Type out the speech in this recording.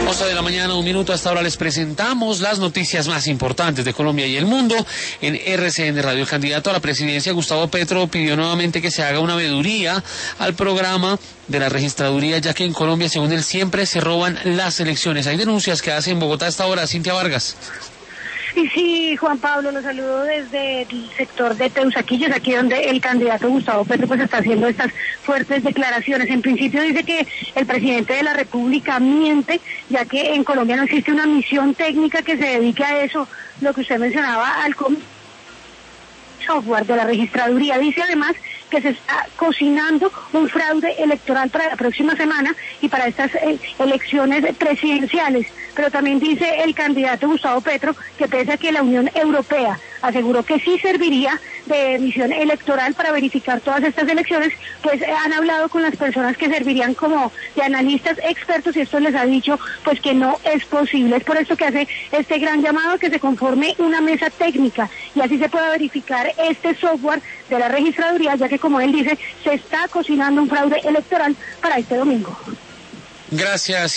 11 de la mañana, 1 minuto. Hasta ahora les presentamos las noticias más importantes de Colombia y el mundo en RCN Radio. El candidato a la presidencia, Gustavo Petro, pidió nuevamente que se haga una veeduría al programa de la registraduría, ya que en Colombia, según él, siempre se roban las elecciones. Hay denuncias que hace en Bogotá hasta ahora. Cintia Vargas. Y sí, Juan Pablo, los saludo desde el sector de Teusaquillos, aquí donde el candidato Gustavo Petro pues está haciendo estas fuertes declaraciones. En principio dice que el presidente de la República miente, ya que en Colombia no existe una misión técnica que se dedique a eso, lo que usted mencionaba al software de la registraduría. Dice además que se está cocinando un fraude electoral para la próxima semana y para estas elecciones presidenciales. Pero también dice el candidato Gustavo Petro que pese a que la Unión Europea aseguró que sí serviría de misión electoral para verificar todas estas elecciones, pues han hablado con las personas que servirían como de analistas expertos y esto les ha dicho pues que no es posible. Es por esto que hace este gran llamado que se conforme una mesa técnica y así se pueda verificar este software de la registraduría, ya que como él dice, se está cocinando un fraude electoral para este domingo. Gracias.